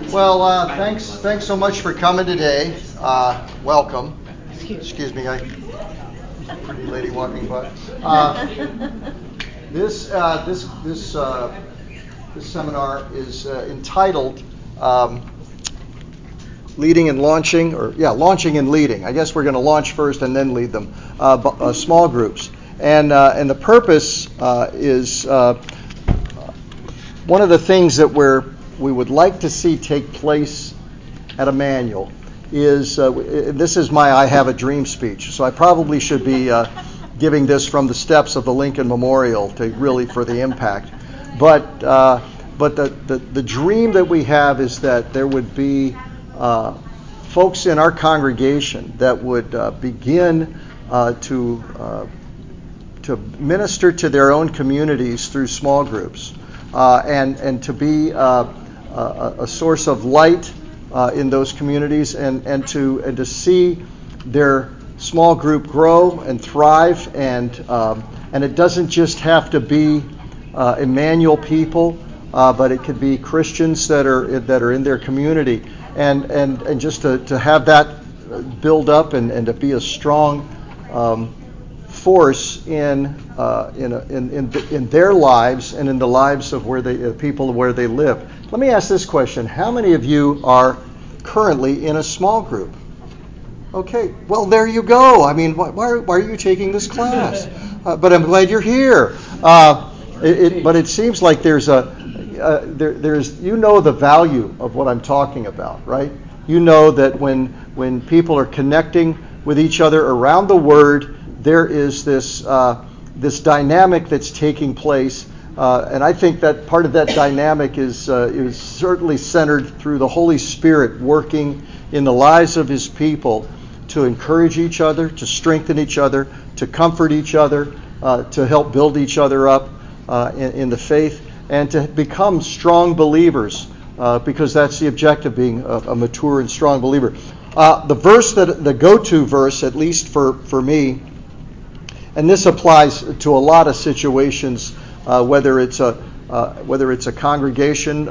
Well, thanks so much for coming today. Welcome. Excuse me, pretty lady walking by. This seminar is entitled Leading and Launching, Launching and Leading. I guess we're going to launch first and then lead them. Small groups, and the purpose is one of the things that we would like to see take place at Emmanuel is this is my I Have a Dream speech. So I probably should be giving this from the steps of the Lincoln Memorial for the impact. But the dream that we have is that there would be folks in our congregation that would begin to minister to their own communities through small groups, and to be a source of light in those communities, and to see their small group grow and thrive, and it doesn't just have to be Emmanuel people, but it could be Christians that are in their community, and just to have that build up and to be a strong force in their lives and in the lives of people where they live. Let me ask this question: how many of you are currently in a small group? Okay, well, there you go. I mean, why are you taking this class? But I'm glad you're here. But it seems like there's the value of what I'm talking about, right? You know that when people are connecting with each other around the Word, there is this dynamic that's taking place, and I think that part of that dynamic is certainly centered through the Holy Spirit working in the lives of His people to encourage each other, to strengthen each other, to comfort each other, to help build each other up in the faith, and to become strong believers, because that's the objective, being a mature and strong believer. The go-to verse, at least for me, and this applies to a lot of situations, whether it's a congregation,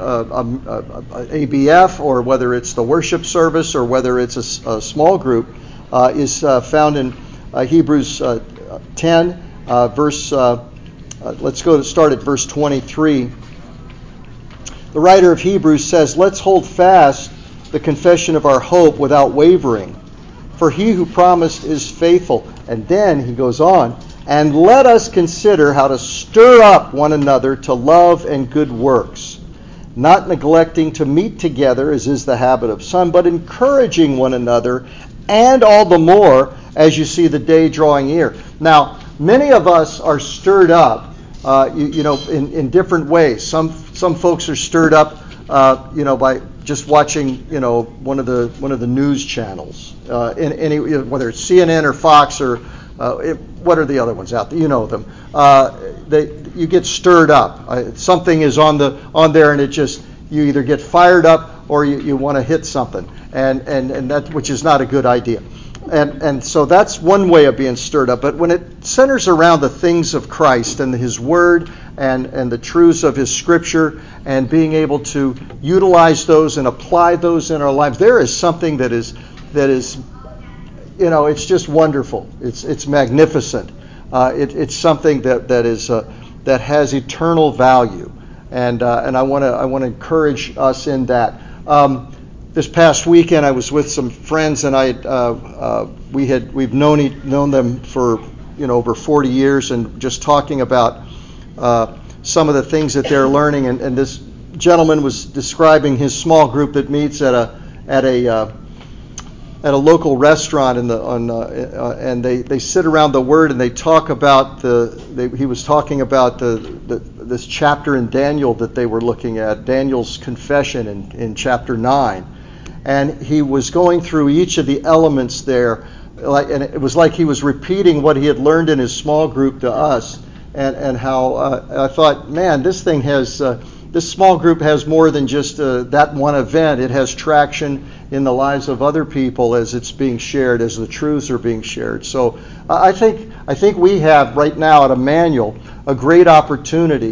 ABF, or whether it's the worship service, or whether it's a small group, is found in Hebrews 10, verse. Let's start at verse 23. The writer of Hebrews says, "Let's hold fast the confession of our hope without wavering, for he who promised is faithful." And then he goes on, "And let us consider how to stir up one another to love and good works, not neglecting to meet together, as is the habit of some, but encouraging one another, and all the more as you see the day drawing near." Now, many of us are stirred up, in different ways. Some folks are stirred up, by just watching, one of the news channels, whether it's CNN or Fox or what are the other ones out there? You know them. You get stirred up. Something is on there, and you either get fired up or you want to hit something, and that, which is not a good idea. And so that's one way of being stirred up. But when it centers around the things of Christ and His Word and the truths of His Scripture, and being able to utilize those and apply those in our lives, there is something that is it's just wonderful. It's magnificent. It's something that has eternal value, and I want to encourage us in that. This past weekend, I was with some friends, and we've known them for over 40 years, and just talking about some of the things that they're learning. And this gentleman was describing his small group that meets at a local restaurant, and they sit around the Word, and they talk about he was talking about this chapter in Daniel that they were looking at, Daniel's confession in chapter 9. And he was going through each of the elements there, and it was like he was repeating what he had learned in his small group to us, and how I thought, man, this small group has more than just that one event. It has traction in the lives of other people as it's being shared, as the truths are being shared. So I think we have right now at Emmanuel a great opportunity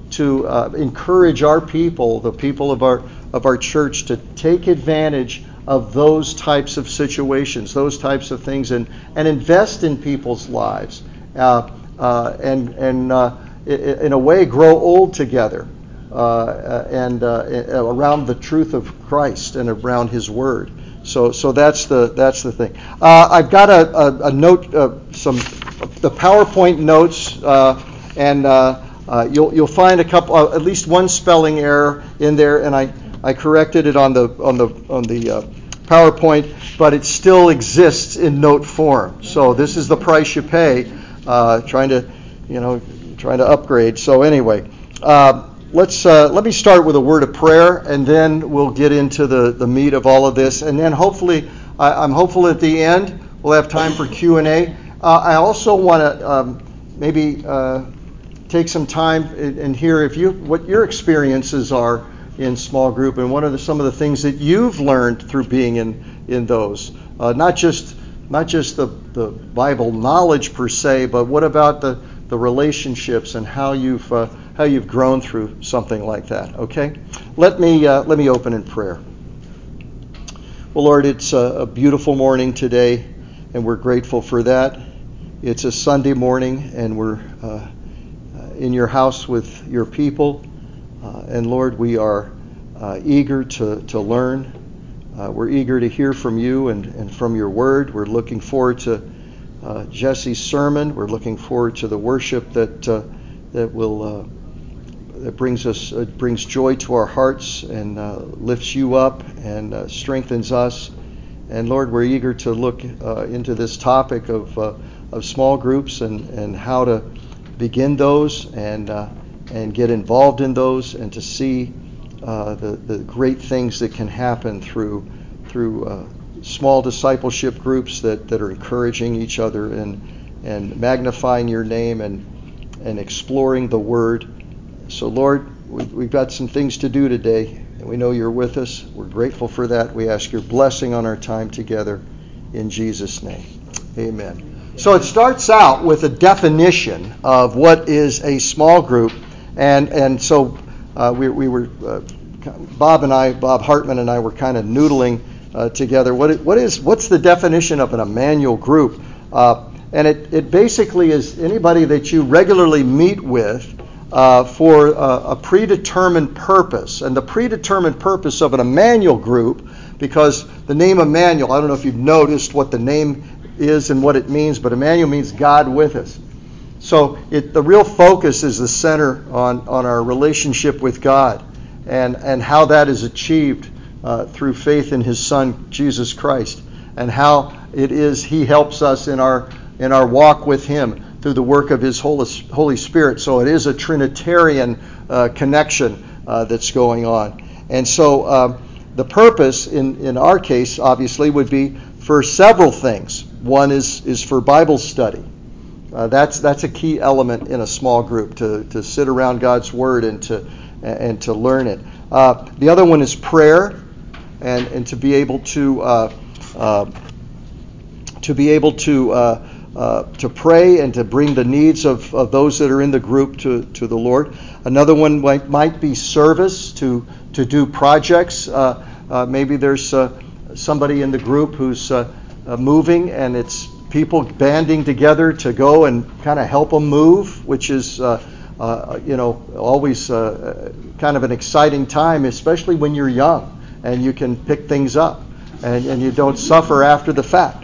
encourage our people, the people of our church, to take advantage of those types of situations, those types of things, and invest in people's lives, and in a way grow old together, and around the truth of Christ and around His Word. So that's the thing. I've got a note, the PowerPoint notes, and you'll find a couple, at least one spelling error in there, and I corrected it on the PowerPoint, but it still exists in note form. So this is the price you pay, trying to upgrade. So anyway, let me start with a word of prayer, and then we'll get into the meat of all of this, and then hopefully, I'm hopeful at the end we'll have time for Q&A. I also want to maybe take some time and hear what your experiences are in small group, and what are some of the things that you've learned through being in those. Not just the Bible knowledge per se, but what about the relationships and how you've grown through something like that. Okay, let me open in prayer. Well, Lord, it's a beautiful morning today, and we're grateful for that. It's a Sunday morning, and we're in your house with your people. And Lord, we are eager to learn. We're eager to hear from you and from your word. We're looking forward to Jesse's sermon. We're looking forward to the worship that brings joy to our hearts and lifts you up and strengthens us. And Lord, we're eager to look into this topic of small groups and how to begin those and get involved in those, and to see the great things that can happen through small discipleship groups that are encouraging each other and magnifying your name and exploring the Word. So Lord, we've got some things to do today, and we know you're with us. We're grateful for that. We ask your blessing on our time together in Jesus' name. Amen. So it starts out with a definition of what is a small group. And so we were Bob Hartman and I were kind of noodling together. What's the definition of an Emmanuel group? And it basically is anybody that you regularly meet with for a predetermined purpose. And the predetermined purpose of an Emmanuel group, because the name Emmanuel, I don't know if you've noticed what the name is and what it means, but Emmanuel means God with us. So the real focus is the center on our relationship with God and how that is achieved through faith in His Son, Jesus Christ, and how it is He helps us in our walk with Him through the work of His Holy Spirit. So it is a Trinitarian connection that's going on. And so the purpose in our case, obviously, would be for several things. One is for Bible study. That's a key element in a small group, to sit around God's Word and to learn it. The other one is prayer, and to be able to pray and to bring the needs of those that are in the group to the Lord. Another one might be service, to do projects. Maybe there's somebody in the group who's moving, and it's people banding together to go and kind of help them move, which is always kind of an exciting time, especially when you're young and you can pick things up and you don't suffer after the fact.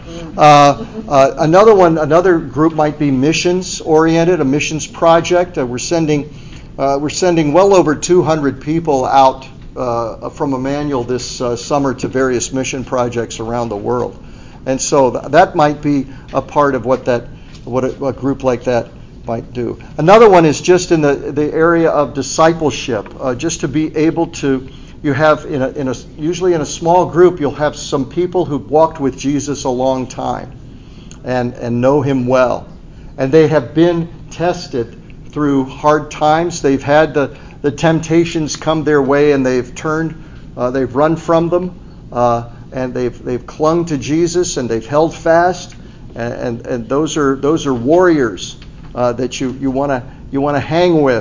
Another group might be missions oriented, a missions project. We're sending well over 200 people out from Emmanuel this summer to various mission projects around the world. And so that might be a part of what a group like that might do. Another one is just in the area of discipleship, just to be able to. You have usually in a small group, you'll have some people who've walked with Jesus a long time and know Him well, and they have been tested through hard times. They've had the temptations come their way, and they've run from them. And they've clung to Jesus, and they've held fast, and those are warriors that you want to hang with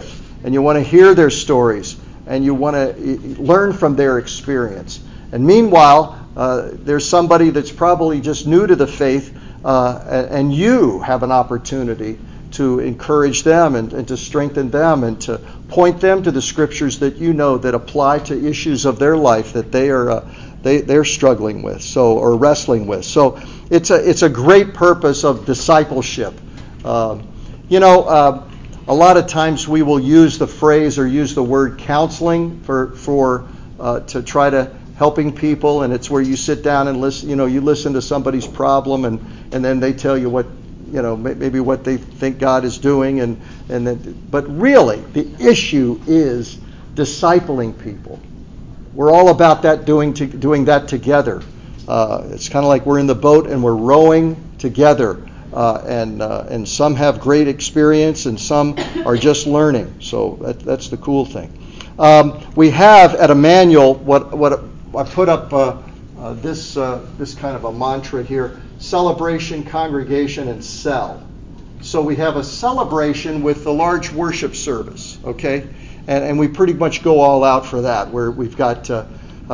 and you want to hear their stories, and you want to learn from their experience. And meanwhile, there's somebody that's probably just new to the faith, and you have an opportunity to encourage them and to strengthen them and to point them to the scriptures that you know that apply to issues of their life that they're struggling with, or wrestling with. So it's a great purpose of discipleship. A lot of times we will use the phrase or use the word counseling to try to helping people, and it's where you sit down and listen. You listen to somebody's problem, and then they tell you what maybe what they think God is doing, but really the issue is discipling people. We're all about that, doing that together. It's kind of like we're in the boat and we're rowing together, and some have great experience and some are just learning. So that's the cool thing. We have at Emmanuel what I put up this kind of a mantra here: celebration, congregation, and cell. So we have a celebration with the large worship service, okay, and we pretty much go all out for that. Where we've got the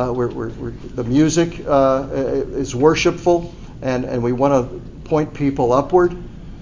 music is worshipful, and we want to point people upward.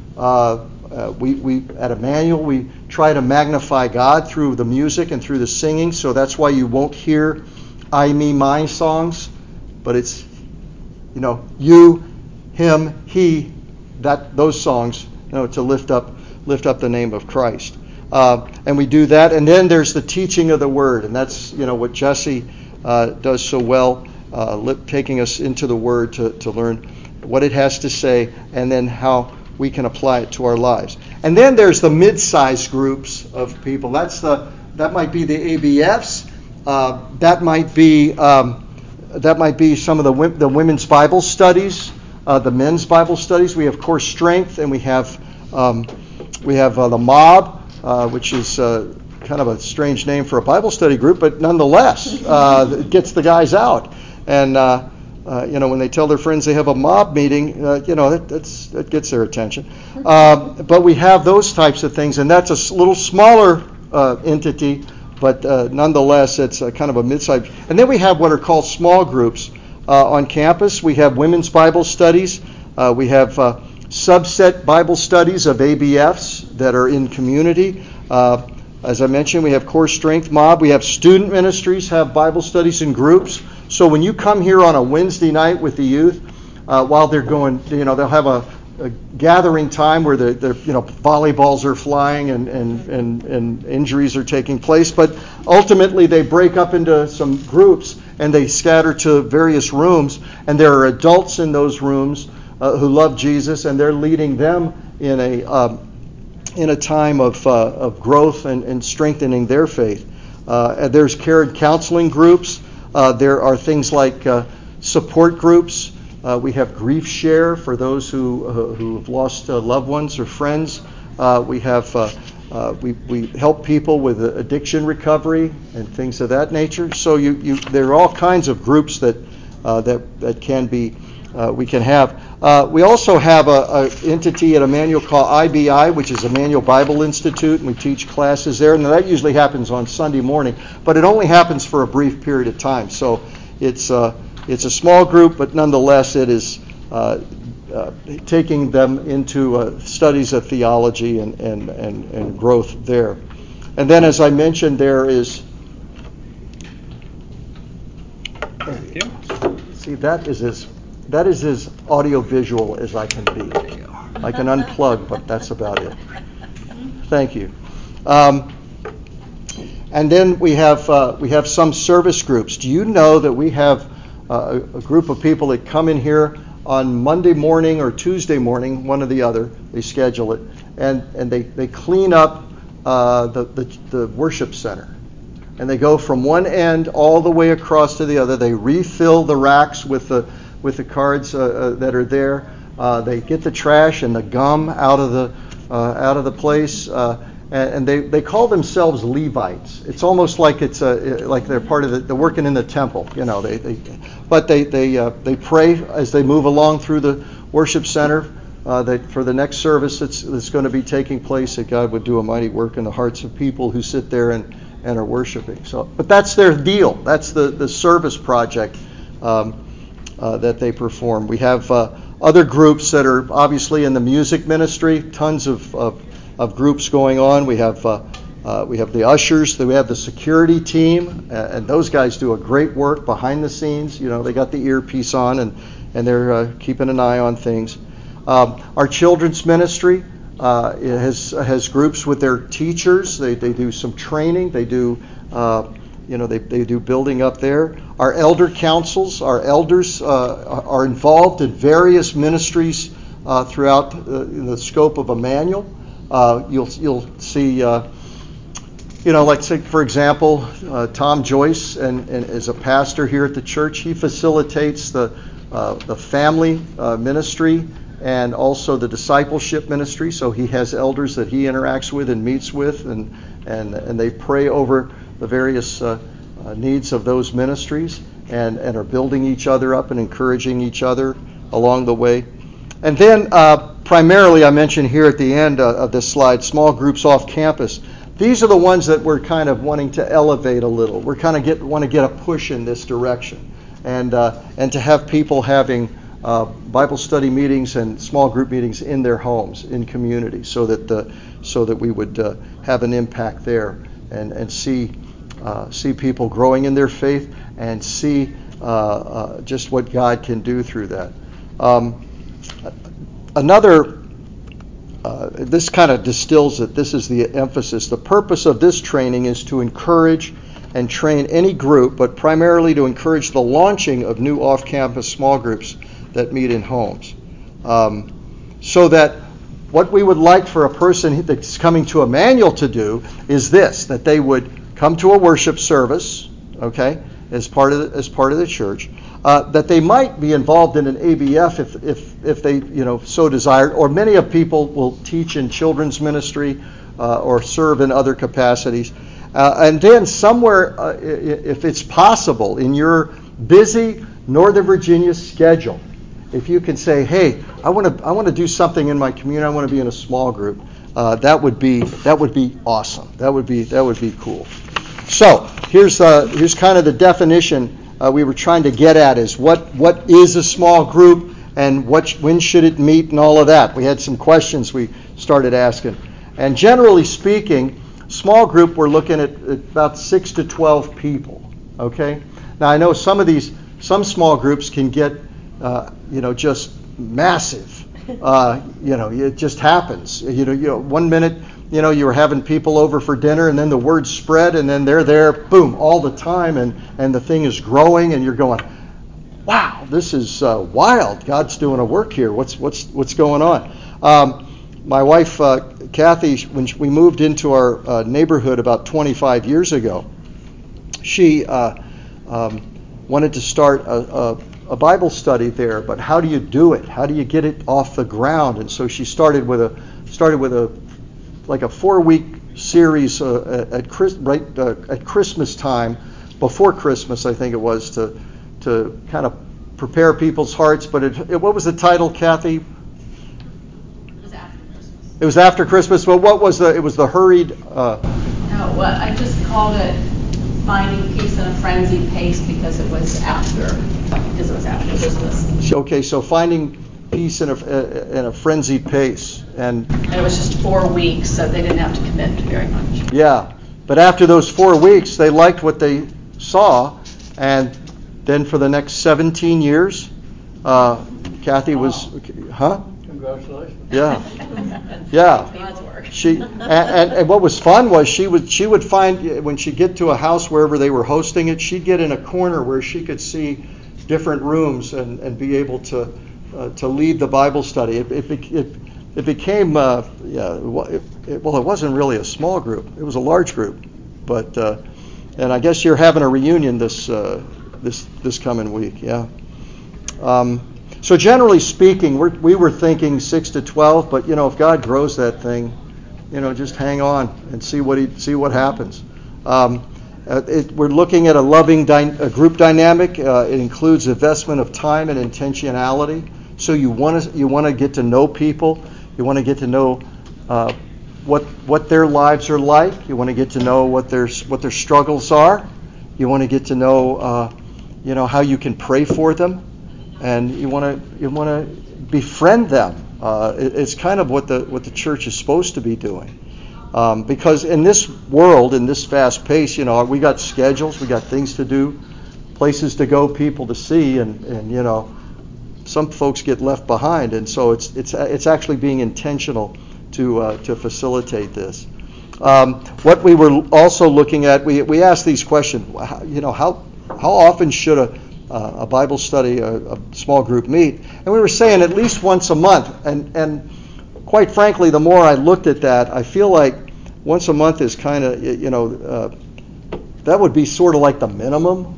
We at Emmanuel we try to magnify God through the music and through the singing. So that's why you won't hear I, me, my songs, but it's you, him, he, those songs, to lift up the name of Christ. And we do that. And then there's the teaching of the word, and that's what Jesse does so well, taking us into the word to learn what it has to say, and then how we can apply it to our lives. And then there's the mid-sized groups of people. That might be the ABFs. That might be some of the women's Bible studies, the men's Bible studies. We have Core Strength, and we have the Mob, which is kind of a strange name for a Bible study group, but nonetheless, it gets the guys out. And when they tell their friends they have a mob meeting, that gets their attention. But we have those types of things, and that's a little smaller entity. But nonetheless, it's kind of a mid-sized. And then we have what are called small groups on campus. We have women's Bible studies. We have subset Bible studies of ABFs that are in community. As I mentioned, we have Core Strength, Mob. We have student ministries have Bible studies in groups. So when you come here on a Wednesday night with the youth, while they're going, they'll have a gathering time where the volleyballs are flying and injuries are taking place, but ultimately they break up into some groups and they scatter to various rooms, and there are adults in those rooms who love Jesus, and they're leading them in a time of growth and strengthening their faith. And there's care and counseling groups. There are things like support groups. We have Grief Share for those who have lost loved ones or friends. We help people with addiction recovery and things of that nature. So there are all kinds of groups that can be we can have. We also have an entity at Emmanuel called IBI, which is Emmanuel Bible Institute, and we teach classes there. And that usually happens on Sunday morning, but it only happens for a brief period of time. So it's a small group, but nonetheless it is taking them into studies of theology and growth there. And then, as I mentioned, there is. Thank you. See, that is as audio-visual as I can be. I can unplug, but that's about it. Thank you. And then we have some service groups. Do you know that we have a group of people that come in here on Monday morning or Tuesday morning, one or the other? They schedule it, and they clean up the worship center. And they go from one end all the way across to the other. They refill the racks with the cards that are there. They get the trash and the gum out of the place, and they call themselves Levites. It's almost like it's like they're part of they're working in the temple, They pray as they move along through the worship center that for the next service that's going to be taking place, that God would do a mighty work in the hearts of people who sit there and are worshiping. So, but that's their deal. That's the service project that they perform. We have other groups that are obviously in the music ministry. Tons of groups going on. We have the ushers. We have the security team, and those guys do a great work behind the scenes. You know, they got the earpiece on and they're keeping an eye on things. Our children's ministry has groups with their teachers. They do some training. They do they do building up there. Our elder councils, our elders are involved in various ministries throughout the scope of Emmanuel. You'll see, like say for example, Tom Joyce and is a pastor here at the church. He facilitates the family ministry and also the discipleship ministry. So he has elders that he interacts with and meets with, and they pray over the various needs of those ministries and are building each other up and encouraging each other along the way. And then primarily, I mentioned here at the end of this slide, small groups off campus. These are the ones that we're kind of wanting to elevate a little. We're kind of want to get a push in this direction, and to have people having Bible study meetings and small group meetings in their homes, in community, so that we would have an impact there and see people growing in their faith and see just what God can do through that. This kind of distills it. This is the emphasis. The purpose of this training is to encourage and train any group, but primarily to encourage the launching of new off-campus small groups that meet in homes. So that what we would like for a person that's coming to Emmanuel to do is this, that they would come to a worship service, okay, as part of the church, that they might be involved in an ABF if they so desired, or many of people will teach in children's ministry or serve in other capacities. And then somewhere, if it's possible, in your busy Northern Virginia schedule, if you can say, hey, I want to do something in my community, I want to be in a small group, that would be awesome. That would be cool. So here's kind of the definition we were trying to get at, is what is a small group and when should it meet and all of that. We had some questions we started asking, and generally speaking, small group, we're looking at about 6 to 12 people. Okay. Now I know some small groups can get just massive. It just happens. 1 minute, you were having people over for dinner, and then the word spread, and then they're there, boom, all the time, and the thing is growing, and you're going, wow, this is wild. God's doing a work here. What's going on? My wife, Kathy, when we moved into our neighborhood about 25 years ago, she wanted to start a Bible study there, but how do you do it? How do you get it off the ground? And so she started with a 4-week series at Christmas time, before Christmas, I think it was, to kind of prepare people's hearts. But what was the title, Kathy? It was after Christmas. It was after Christmas. Well, what was it was the hurried. I just called it Finding Peace in a Frenzied Pace because it was after Christmas. Okay, so Finding Peace in a Frenzied Pace. And it was just 4 weeks, so they didn't have to commit very much. Yeah, but after those 4 weeks, they liked what they saw, and then for the next 17 years, Kathy was, Congratulations. Yeah. God's work. And what was fun was she would find, when she'd get to a house wherever they were hosting it, she'd get in a corner where she could see different rooms and be able to lead the Bible study. It became, it wasn't really a small group. It was a large group. But and I guess you're having a reunion this coming week, yeah. So generally speaking, we were thinking 6 to 12, but if God grows that thing, just hang on and see what happens. We're looking at a loving group dynamic. It includes investment of time and intentionality So you want to get to know people. You want to get to know what their lives are like. You want to get to know what their struggles are. You want to get to know how you can pray for them, and you want to befriend them. It's kind of what the church is supposed to be doing. Because in this world, in this fast pace, we got schedules, we got things to do, places to go, people to see, and some folks get left behind, and so it's actually being intentional to facilitate this. What we were also looking at, we asked these questions. How often should a Bible study, a small group meet? And we were saying at least once a month. And quite frankly, the more I looked at that, I feel like once a month is kind of, that would be sort of like the minimum,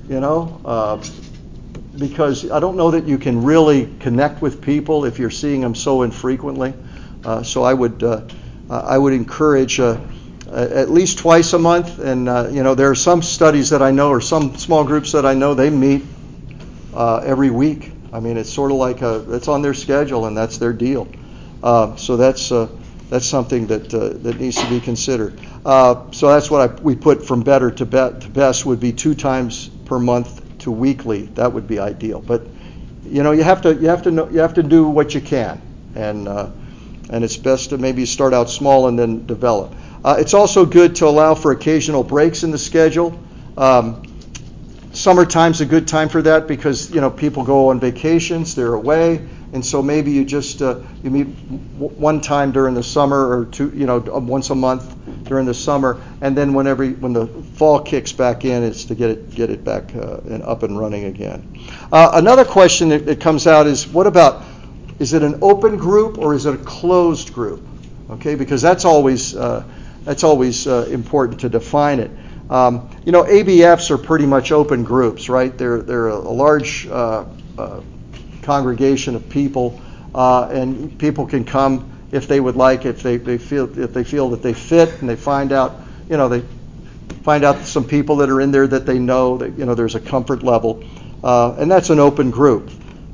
because I don't know that you can really connect with people if you're seeing them so infrequently. So I would encourage at least twice a month. And there are some studies that I know, or some small groups that I know, they meet every week. I mean, it's sort of like it's on their schedule, and that's their deal. So that's something that needs to be considered. So that's what we put from better to best would be 2 times per month to weekly. That would be ideal. But you have to do what you can, and it's best to maybe start out small and then develop. It's also good to allow for occasional breaks in the schedule. Summertime's a good time for that because people go on vacations, they're away, and so maybe you just you meet one time during the summer, or two, once a month during the summer, and then when the fall kicks back in, it's to get it back and up and running again. Another question that comes out is, what about, is it an open group or is it a closed group? Okay, because that's always important to define it. ABFs are pretty much open groups, right? They're a large congregation of people, and people can come if they would like, if they feel that they fit, and they find out some people that are in there that they know that there's a comfort level, and that's an open group.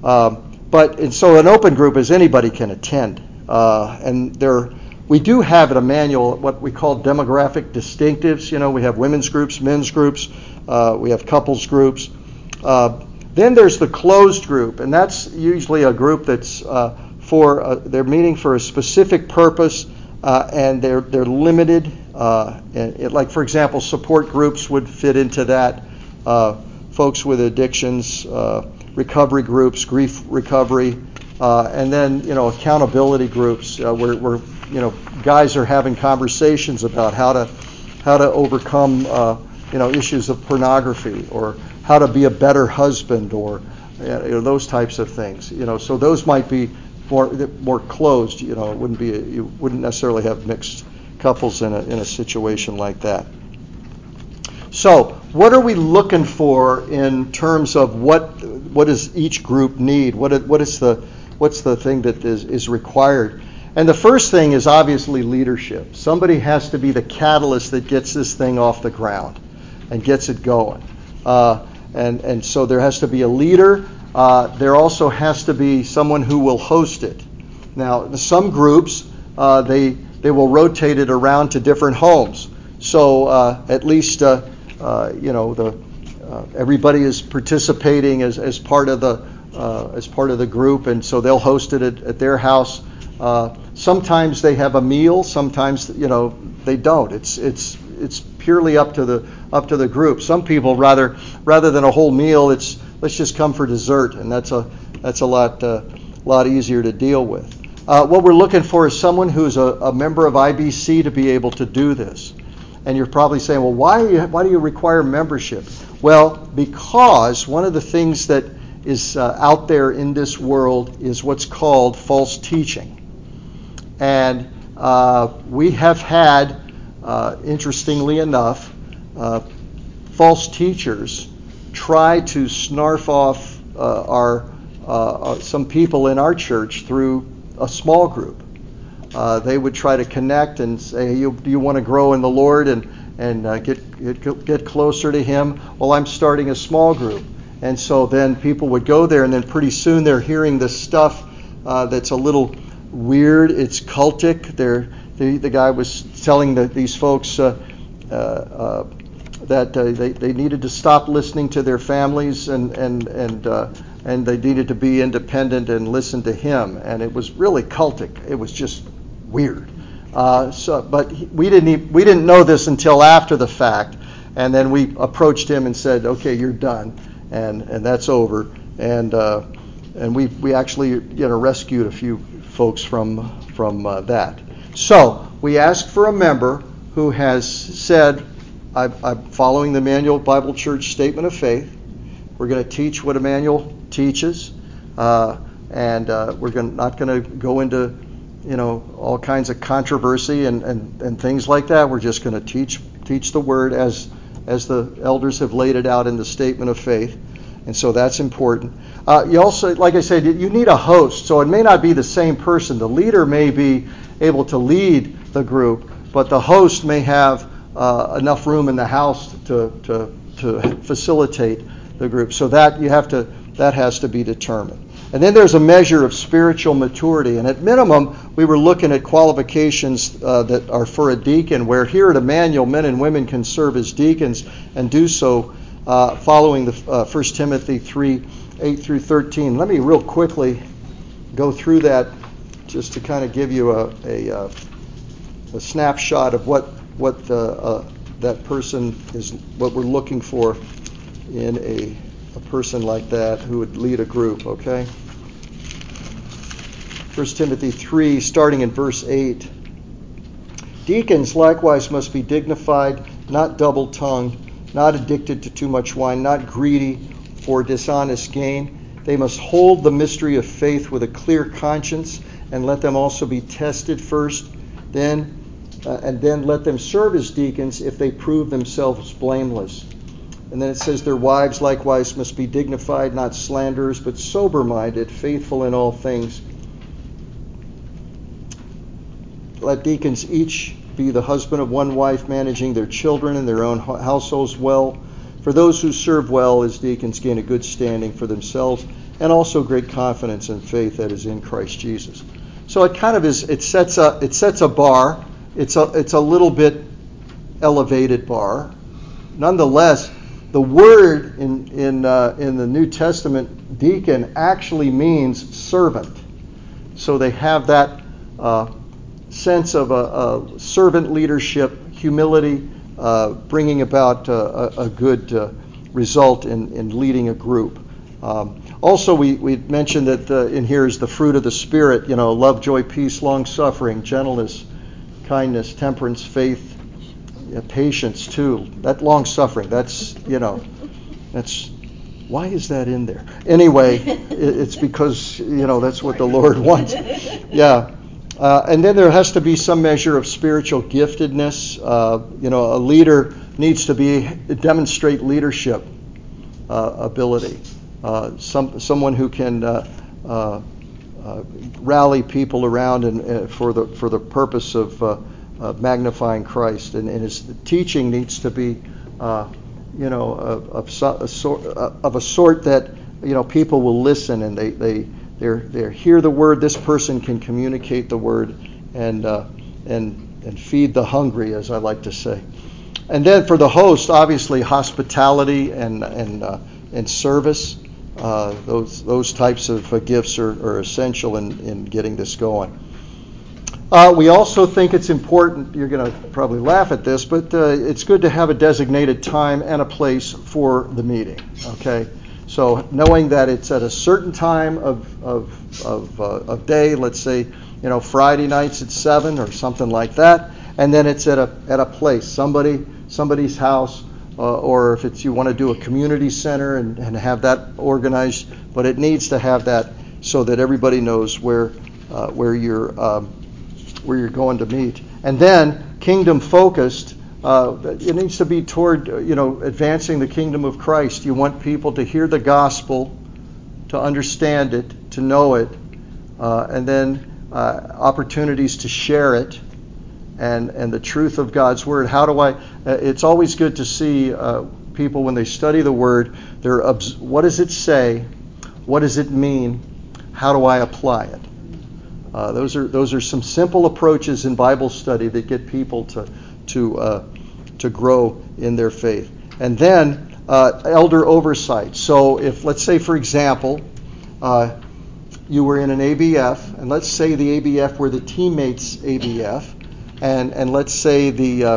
So an open group is anybody can attend, and we do have at Emmanuel what we call demographic distinctives. We have women's groups, men's groups, we have couples groups. Then there's the closed group, and that's usually a group that's they're meeting for a specific purpose, and they're limited. Like for example, support groups would fit into that. Folks with addictions, recovery groups, grief recovery, and then accountability groups where guys are having conversations about how to overcome issues of pornography, or how to be a better husband, or those types of things. So those might be more closed. It wouldn't be you wouldn't necessarily have mixed couples in a situation like that. So what are we looking for in terms of what does each group need? What's the thing that is required? And the first thing is obviously leadership. Somebody has to be the catalyst that gets this thing off the ground and gets it going. And so there has to be a leader. There also has to be someone who will host it. Now, some groups, they will rotate it around to different homes. So at least everybody is participating as part of the group, and so they'll host it at their house. Sometimes they have a meal. Sometimes they don't. It's purely up to the group. Some people rather than a whole meal, let's just come for dessert, and that's a lot easier to deal with. What we're looking for is someone who's a member of IBC to be able to do this. And you're probably saying, well, why do you require membership? Well, because one of the things that is out there in this world is what's called false teaching. And we have had, interestingly enough, false teachers try to snarf off some people in our church through a small group. They would try to connect and say, do you want to grow in the Lord and get closer to Him? Well, I'm starting a small group. And so then people would go there, and then pretty soon they're hearing this stuff that's a little weird. It's cultic. The guy was telling these folks that they needed to stop listening to their families and they needed to be independent and listen to him. And it was really cultic. It was just weird. But we didn't know this until after the fact. And then we approached him and said, "Okay, you're done," and that's over. And we actually rescued a few folks from that. So we asked for a member who has said, I'm following the Emmanuel Bible Church Statement of Faith. We're going to teach what Emmanuel teaches, and we're not going to go into all kinds of controversy and things like that. We're just going to teach the Word as the elders have laid it out in the Statement of Faith. And so that's important. You also, like I said, you need a host. So it may not be the same person. The leader may be able to lead the group, but the host may have enough room in the house to facilitate the group. So that has to be determined. And then there's a measure of spiritual maturity. And at minimum, we were looking at qualifications that are for a deacon, where here at Emmanuel, men and women can serve as deacons and do so following the 1 Timothy 3:8-13. Let me real quickly go through that just to kind of give you a snapshot of what that person is, what we're looking for in a person like that who would lead a group, okay? 1 Timothy 3, starting in verse 8. Deacons likewise must be dignified, not double-tongued, not addicted to too much wine, not greedy for dishonest gain. They must hold the mystery of faith with a clear conscience, and let them also be tested first, and then let them serve as deacons if they prove themselves blameless. And then it says their wives likewise must be dignified, not slanderers, but sober-minded, faithful in all things. Let deacons each be the husband of one wife, managing their children and their own households well. For those who serve well as deacons gain a good standing for themselves, and also great confidence and faith that is in Christ Jesus. So it kind of is. It sets a bar. It's a little bit elevated bar. Nonetheless, the word in the New Testament, deacon, actually means servant. So they have that sense of a servant leadership, humility, bringing about a good result in leading a group. Also, we mentioned that in here is the fruit of the Spirit, love, joy, peace, long-suffering, gentleness, kindness, temperance, faith, patience too. That long-suffering, that's why is that in there? Anyway, it's because, that's what the Lord wants. Yeah. And then there has to be some measure of spiritual giftedness. A leader needs to demonstrate leadership ability. Someone who can rally people around and for the purpose of magnifying Christ, and his teaching needs to be of a sort that people will listen and they hear the word. This person can communicate the word and feed the hungry, as I like to say. And then for the host, obviously hospitality and service. Those types of gifts are essential in getting this going. We also think it's important, you're going to probably laugh at this, but it's good to have a designated time and a place for the meeting. Okay, so knowing that it's at a certain time of day, let's say Friday nights at 7 or something like that, and then it's at a place, somebody's house, or if it's you want to do a community center and have that organized, but it needs to have that so that everybody knows where you're going to meet. And then kingdom focused, it needs to be toward advancing the kingdom of Christ. You want people to hear the gospel, to understand it, to know it, and then opportunities to share it and the truth of God's word. How do I? It's always good to see people, when they study the Word, what does it say? What does it mean? How do I apply it? Those are some simple approaches in Bible study that get people to grow in their faith. And then elder oversight. So if, let's say, for example, you were in an ABF, and let's say the ABF were the teammates ABF, and let's say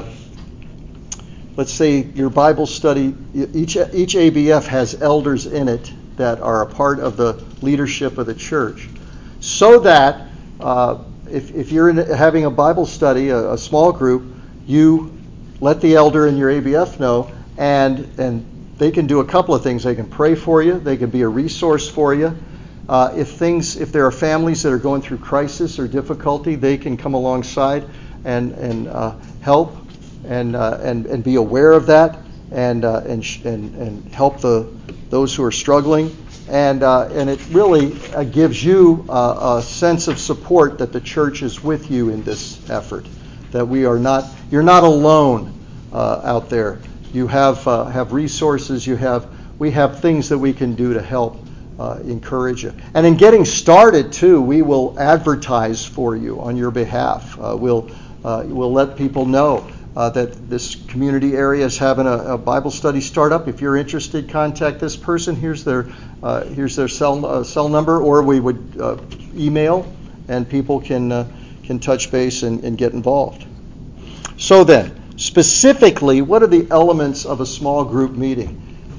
your Bible study, each ABF has elders in it that are a part of the leadership of the church, so that if you're having a Bible study, a small group, you let the elder in your ABF know, and they can do a couple of things. They can pray for you. They can be a resource for you. If there are families that are going through crisis or difficulty, they can come alongside and help and be aware of that and help those who are struggling. And it really gives you a sense of support that the church is with you in this effort. That you're not alone out there. You have resources. We have things that we can do to help encourage you. And in getting started too, we will advertise for you on your behalf. We'll let people know that this community area is having a Bible study startup. If you're interested, contact this person. Here's their cell number, or we would email, and people can touch base and get involved. So then, specifically, what are the elements of a small group meeting?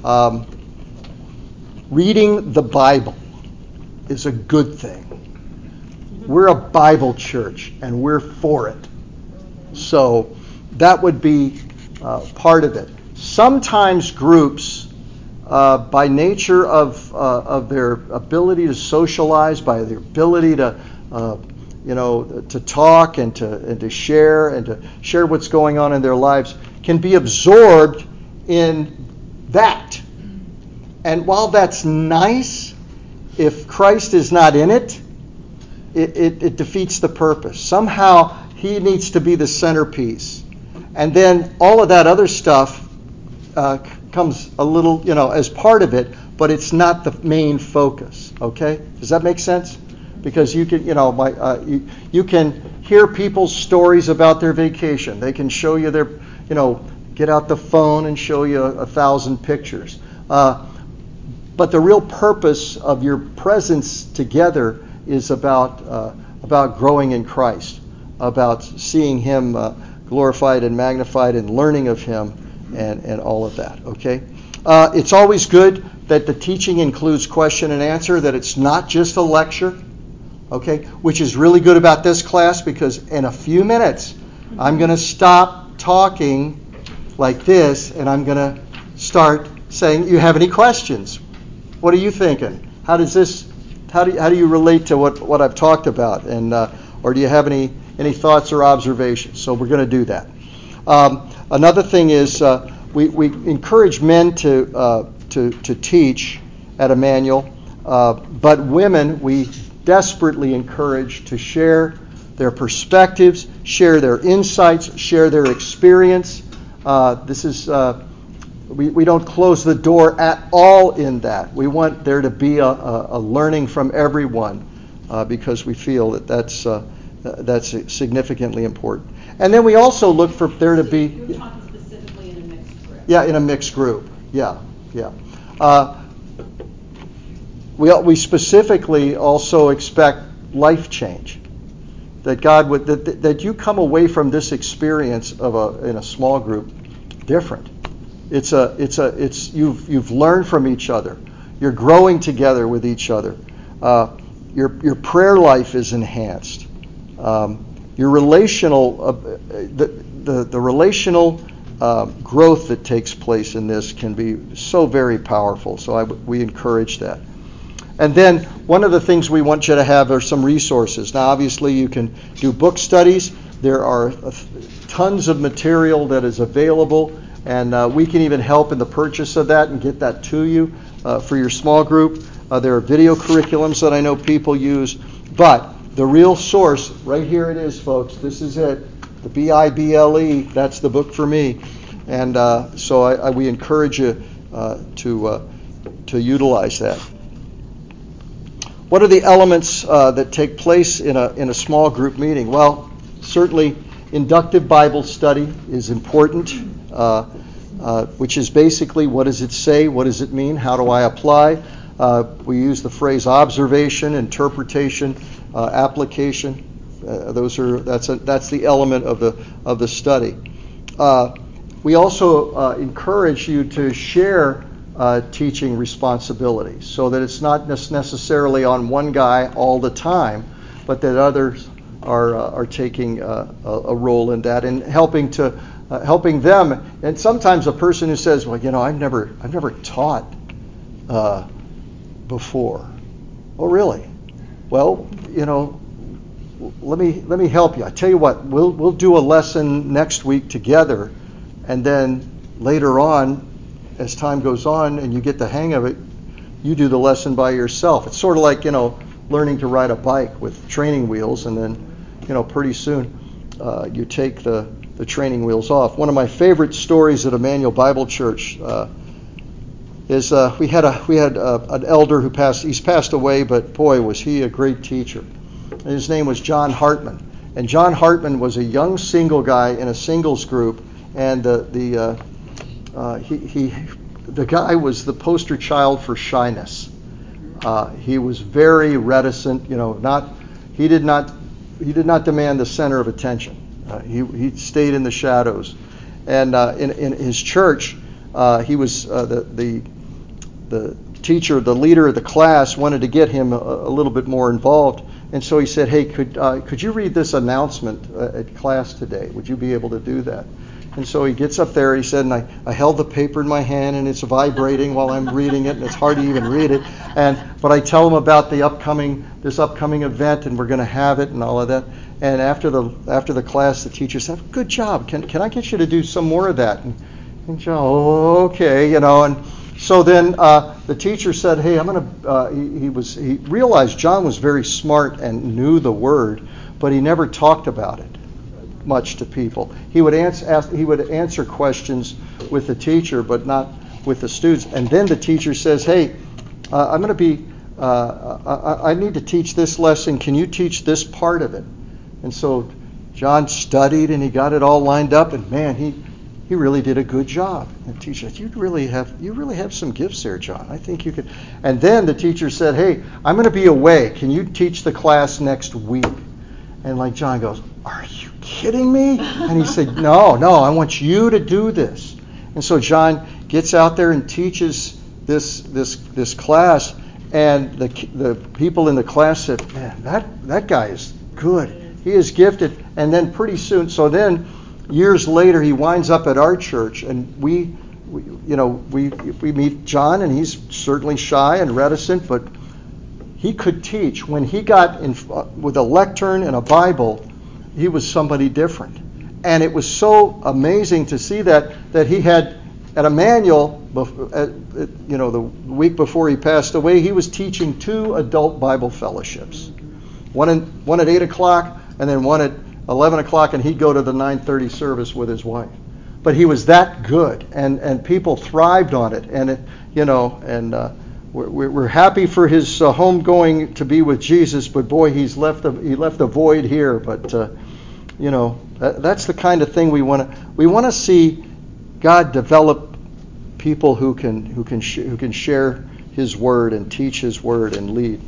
Reading the Bible is a good thing. We're a Bible church, and we're for it. So that would be part of it. Sometimes groups, by nature of their ability to socialize, by their ability to talk and to share what's going on in their lives, can be absorbed in that. And while that's nice, if Christ is not in it, it defeats the purpose. Somehow he needs to be the centerpiece. And then all of that other stuff comes a little, as part of it, but it's not the main focus. Okay? Does that make sense? Because you can, you can hear people's stories about their vacation. They can show you their, get out the phone and show you 1,000 pictures. But the real purpose of your presence together is about growing in Christ, about seeing Him glorified and magnified and learning of Him and all of that. Okay? It's always good that the teaching includes question and answer, that it's not just a lecture. Okay? Which is really good about this class, because in a few minutes I'm going to stop talking like this and I'm going to start saying, you have any questions? What are you thinking? How do you relate to what I've talked about? And or do you have any thoughts or observations? So we're going to do that. Another thing is we encourage men to teach at Emmanuel, but women we desperately encourage to share their perspectives, share their insights, share their experience. This is we don't close the door at all in that. We want there to be a learning from everyone because we feel that's significantly important. And then we also look for there to be. You're talking specifically in a mixed group. Yeah, in a mixed group. Yeah. We specifically also expect life change. That God would that you come away from this experience in a small group different. It's you've learned from each other. You're growing together with each other. Your prayer life is enhanced. Your relational the relational growth that takes place in this can be so very powerful. So we encourage that. And then one of the things we want you to have are some resources. Now, obviously, you can do book studies. There are tons of material that is available, and we can even help in the purchase of that and get that to you for your small group. There are video curriculums that I know people use. But the real source, right here it is, folks. This is it. The Bible, that's the book for me. And so we encourage you to utilize that. What are the elements that take place in a small group meeting? Well, certainly inductive Bible study is important, which is basically, what does it say? What does it mean? How do I apply? We use the phrase observation, interpretation, application. That's the element of the study. We also encourage you to share teaching responsibilities, so that it's not necessarily on one guy all the time, but that others are taking a role in that and helping them. And sometimes a person who says, "Well, I've never taught before." Oh, really? Well, let me help you. I tell you what, we'll do a lesson next week together, and then later on, as time goes on and you get the hang of it, you do the lesson by yourself. It's sort of like, learning to ride a bike with training wheels, and then, pretty soon you take the training wheels off. One of my favorite stories at Emmanuel Bible Church is we had an elder who he's passed away, but boy, was he a great teacher. And his name was John Hartman. And John Hartman was a young single guy in a singles group, and the guy was the poster child for shyness. He was very reticent. He did not demand the center of attention. He stayed in the shadows. And in his church, he was the teacher, the leader of the class, wanted to get him a little bit more involved. And so he said, "Hey, could you read this announcement at class today? Would you be able to do that?" And so he gets up there, he said, and I held the paper in my hand, and it's vibrating while I'm reading it, and it's hard to even read it. But I tell him about this upcoming event, and we're going to have it, and all of that. And after the class, the teacher said, "Good job. Can I get you to do some more of that?" And John, okay, And so then the teacher said, "Hey, I'm going to." He realized John was very smart and knew the Word, but he never talked about it much to people. He would answer questions with the teacher, but not with the students. And then the teacher says, "Hey, I'm going to be. I need to teach this lesson. Can you teach this part of it?" And so John studied, and he got it all lined up. And man, he really did a good job. And the teacher said, "You really have some gifts there, John. I think you could." And then the teacher said, "Hey, I'm going to be away. Can you teach the class next week?" And John goes, "Are you kidding me?" And he said, No, I want you to do this. And so John gets out there and teaches this class, and the people in the class said, "Man, that guy is good. He is gifted." And then pretty soon, years later, he winds up at our church, and we meet John, and he's certainly shy and reticent, but he could teach. When he got with a lectern and a Bible, he was somebody different. And it was so amazing to see that he had, at Emmanuel, the week before he passed away, he was teaching 2 adult Bible fellowships. One at 8 o'clock, and then one at 11 o'clock, and he'd go to the 9:30 service with his wife. But he was that good, and people thrived on it. And we're happy for his homegoing to be with Jesus, but boy, he left a void here. But that's the kind of thing we want to see God develop people who can share His Word and teach His Word and lead.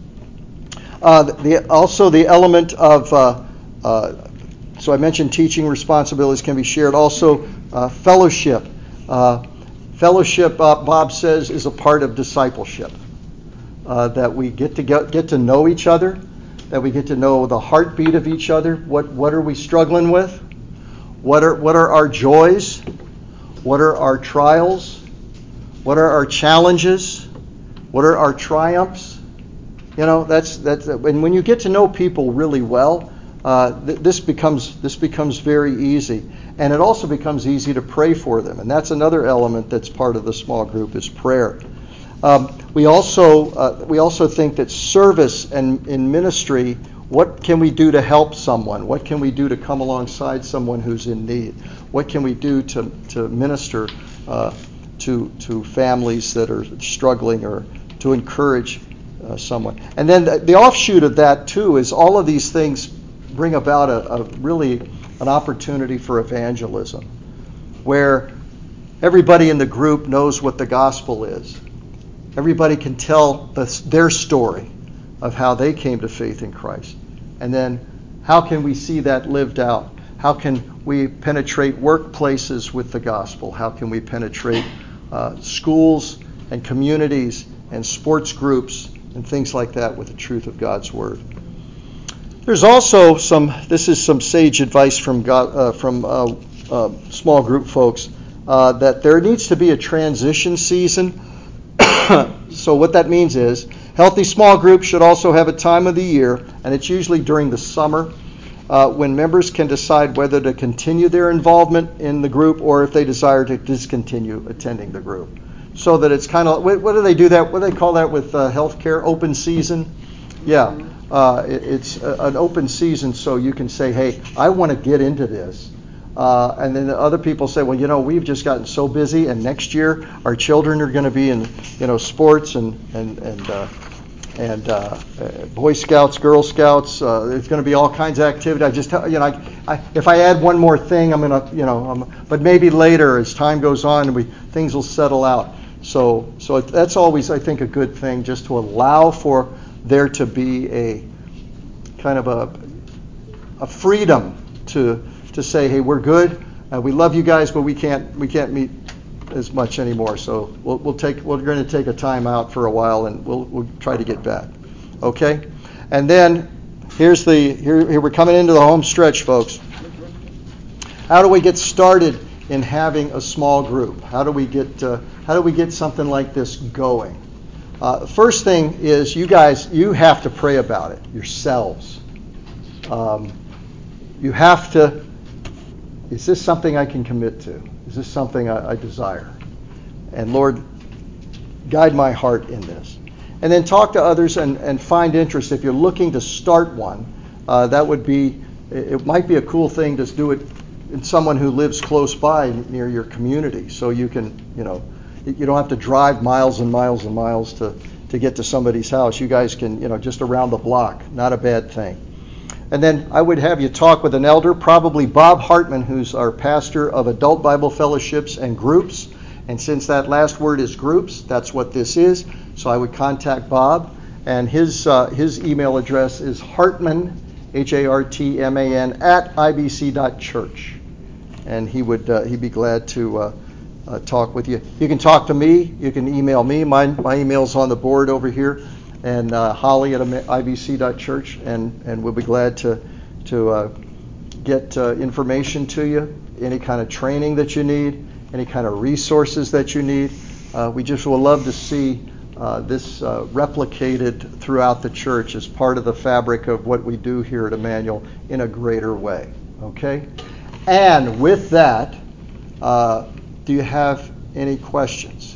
Also the element of so I mentioned teaching responsibilities can be shared. Also fellowship. Fellowship, Bob says, is a part of discipleship. That we get to know each other, that we get to know the heartbeat of each other. What are we struggling with? What are our joys? What are our trials? What are our challenges? What are our triumphs? That's and when you get to know people really well, this becomes very easy. And it also becomes easy to pray for them. And that's another element that's part of the small group is prayer. We also think that service and in ministry What can we do to help someone? What can we do to come alongside someone who's in need? What can we do to minister to families that are struggling, or to encourage someone? And then the offshoot of that too is all of these things bring about a really an opportunity for evangelism, where everybody in the group knows what the gospel is. Everybody can tell their story of how they came to faith in Christ. And then how can we see that lived out? How can we penetrate workplaces with the gospel? How can we penetrate schools and communities and sports groups and things like that with the truth of God's word? There's also this is some sage advice from small group folks, that there needs to be a transition season. So what that means is, healthy small groups should also have a time of the year, and it's usually during the summer, when members can decide whether to continue their involvement in the group or if they desire to discontinue attending the group. So that it's kind of, what do they do that? What do they call that with healthcare? Open season? Yeah, it's an open season, so you can say, hey, I want to get into this. And then the other people say, well, we've just gotten so busy, and next year our children are going to be in, sports and Boy Scouts, Girl Scouts. There's going to be all kinds of activity. I just, if I add one more thing, I'm going to, but maybe later as time goes on, things will settle out. So that's always, I think, a good thing, just to allow for there to be a kind of a freedom to say, hey, we're good, we love you guys, but we can't meet as much anymore. So we're going to take a time out for a while, and we'll try to get back. Okay? And then here we're coming into the home stretch, folks. How do we get started in having a small group? How do we get something like this going? First thing is, you guys, you have to pray about it yourselves. You have to. Is this something I can commit to? Is this something I desire? And Lord, guide my heart in this. And then talk to others and find interest. If you're looking to start one, it might be a cool thing to do it in someone who lives close by near your community. So you can, you don't have to drive miles and miles and miles to get to somebody's house. You guys can, just around the block. Not a bad thing. And then I would have you talk with an elder, probably Bob Hartman, who's our pastor of adult Bible fellowships and groups. And since that last word is groups, that's what this is. So I would contact Bob, and his email address is Hartman, Hartman, @ibc.church. And he'd be glad to talk with you. You can talk to me. You can email me. My email's on the board over here. And Holly at ibc.church, and we'll be glad to get information to you, any kind of training that you need, any kind of resources that you need. We just would love to see this replicated throughout the church as part of the fabric of what we do here at Emmanuel in a greater way. Okay? And with that, do you have any questions?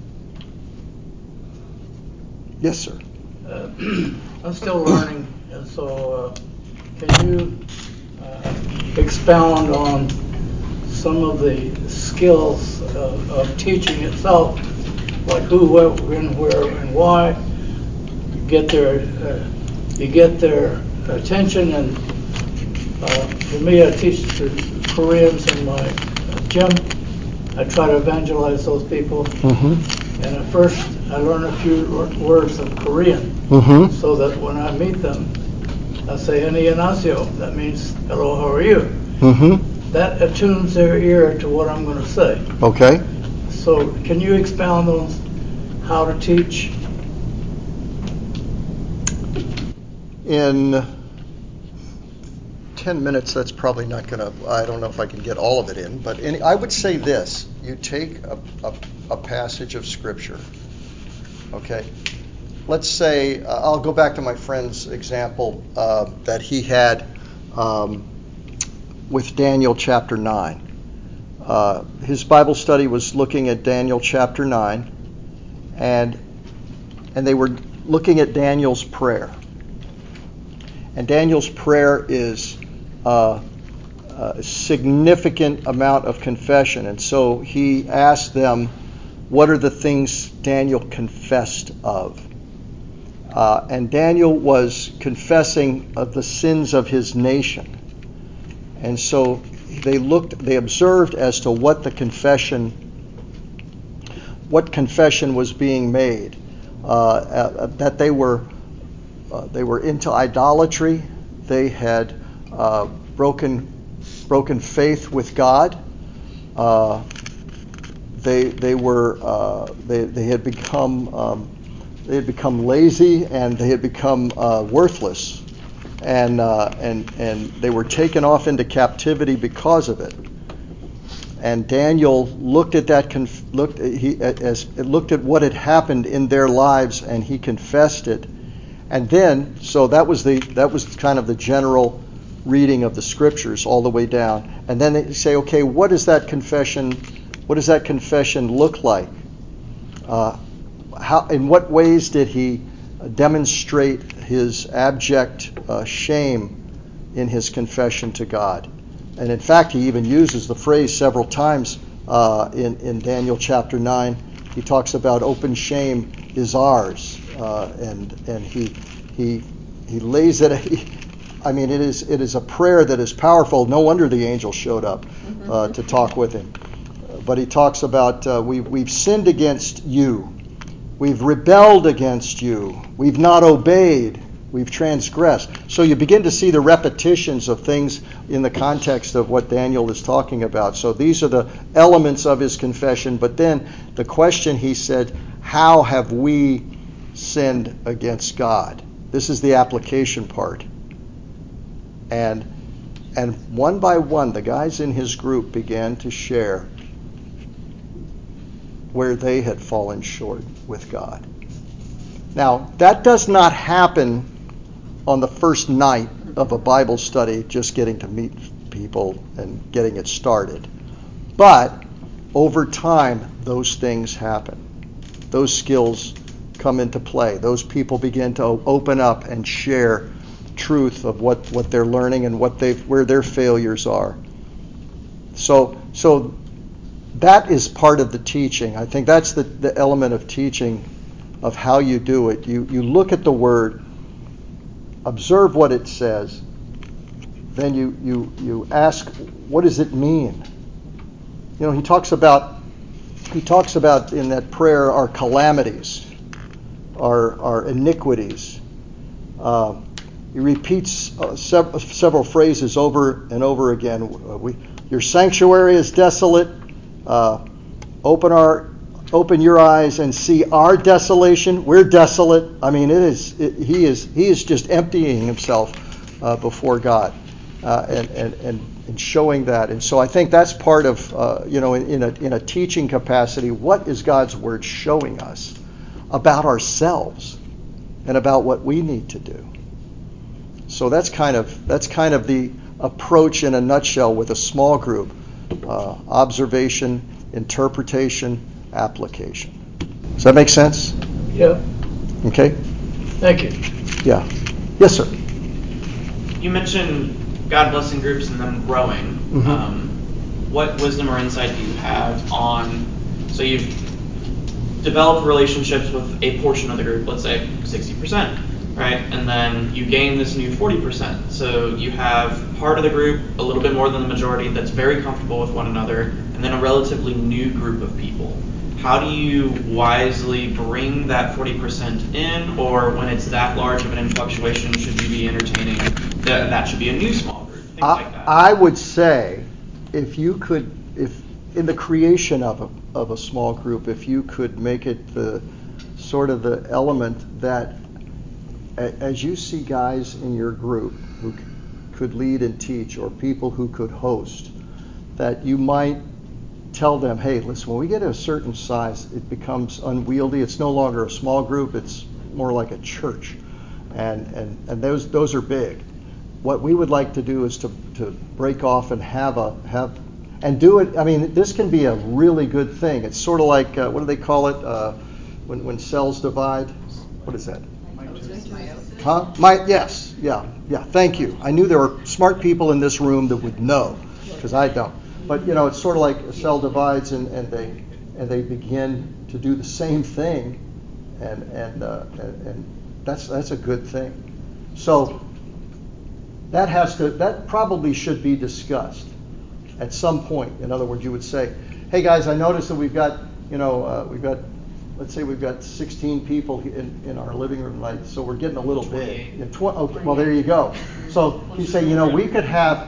Yes, sir. I'm still learning, and so can you expound on some of the skills of teaching itself, like who, what, when, where, and why? You get their attention, and for me, I teach the Koreans in my gym. I try to evangelize those people. Mm-hmm. And at first, I learn a few words of Korean, mm-hmm. so that when I meet them, I say "Annyeonghaseyo." That means "Hello, how are you?" Mm-hmm. That attunes their ear to what I'm going to say. Okay. So, can you expound on how to teach? In 10 minutes, that's probably not going to. I don't know if I can get all of it in, but I would say this: you take a passage of Scripture. Okay, let's say I'll go back to my friend's example that he had with Daniel chapter 9. His Bible study was looking at Daniel chapter 9, and they were looking at Daniel's prayer. And Daniel's prayer is a significant amount of confession. And so he asked them, what are the things Daniel confessed of? And Daniel was confessing of the sins of his nation. And so they observed as to what confession was being made. That they were into idolatry. They had broken faith with God. They had become lazy, and they had become worthless, and they were taken off into captivity because of it. And Daniel looked at that, looked at what had happened in their lives, and he confessed it. And then, so that was kind of the general reading of the scriptures all the way down. And then they say, okay, what does that confession look like? In what ways did he demonstrate his abject shame in his confession to God? And in fact, he even uses the phrase several times in Daniel chapter 9. He talks about open shame is ours, and he lays it. I mean, it is a prayer that is powerful. No wonder the angel showed up to talk with him. But he talks about we've sinned against you, we've rebelled against you, we've not obeyed, we've transgressed. So you begin to see the repetitions of things in the context of what Daniel is talking about. So these are the elements of his confession. But then the question, he said, how have we sinned against God? This is the application part. And one by one, the guys in his group began to share where they had fallen short with God. Now, that does not happen on the first night of a Bible study, just getting to meet people and getting it started. But over time, those things happen. Those skills come into play. Those people begin to open up and share truth of what they're learning and where their failures are. So that is part of the teaching. I think that's the element of teaching, of how you do it. You look at the word, observe what it says, then you ask, what does it mean? You know, he talks about in that prayer our calamities, our iniquities. He repeats several phrases over and over again. Your sanctuary is desolate. Open your eyes and see our desolation. We're desolate. I mean, he is just emptying himself before God and showing that. And so I think that's part of in a teaching capacity. What is God's word showing us about ourselves and about what we need to do? So that's kind of the approach in a nutshell with a small group: observation, interpretation, application. Does that make sense? Yeah. Okay. Thank you. Yeah. Yes, sir. You mentioned God blessing groups and them growing. Mm-hmm. What wisdom or insight do you have on? So you've developed relationships with a portion of the group, let's say 60%. Right, and then you gain this new 40%. So you have part of the group, a little bit more than the majority, that's very comfortable with one another, and then a relatively new group of people. How do you wisely bring that 40% in, or when it's that large of an influctuation, should you be entertaining that should be a new small group? Things like that. I would say, if in the creation of a small group, if you could make it the sort of the element that, as you see guys in your group who could lead and teach, or people who could host, that you might tell them, hey, listen, when we get to a certain size, it becomes unwieldy. It's no longer a small group. It's more like a church. And those are big. What we would like to do is to break off and have and do it. I mean, this can be a really good thing. It's sort of like, what do they call it when cells divide? What is that? Huh? Yes, yeah. Thank you. I knew there were smart people in this room that would know, because I don't. But it's sort of like a cell divides, and they begin to do the same thing, and that's a good thing. So that probably should be discussed at some point. In other words, you would say, "Hey guys, I noticed that we've got let's say we've got 16 people in our living room tonight, so we're getting a little big." Okay, well there you go. So you say, we could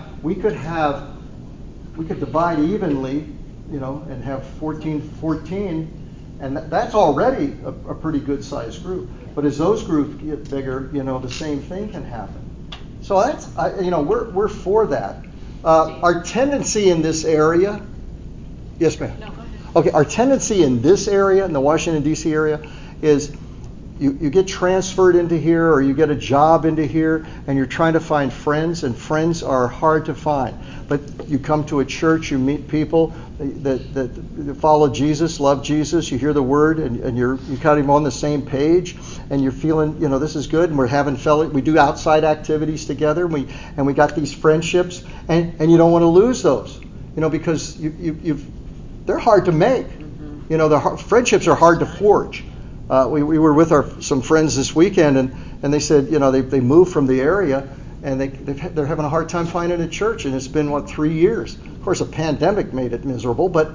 divide evenly, and have 14, and that's already a pretty good sized group. But as those groups get bigger, the same thing can happen. So we're for that. Our tendency in this area, yes, ma'am. No, go ahead. Okay, our tendency in this area, in the Washington, D.C. area, is you get transferred into here, or you get a job into here, and you're trying to find friends, and friends are hard to find. But you come to a church, you meet people that follow Jesus, love Jesus, you hear the word, and you kind of on the same page, and you're feeling, this is good, and we're having we do outside activities together, and we got these friendships, and you don't want to lose those, because they're hard to make. The friendships are hard to forge. We were with some friends this weekend, and they said, they moved from the area, and they're having a hard time finding a church, and it's been 3 years. Of course, a pandemic made it miserable, but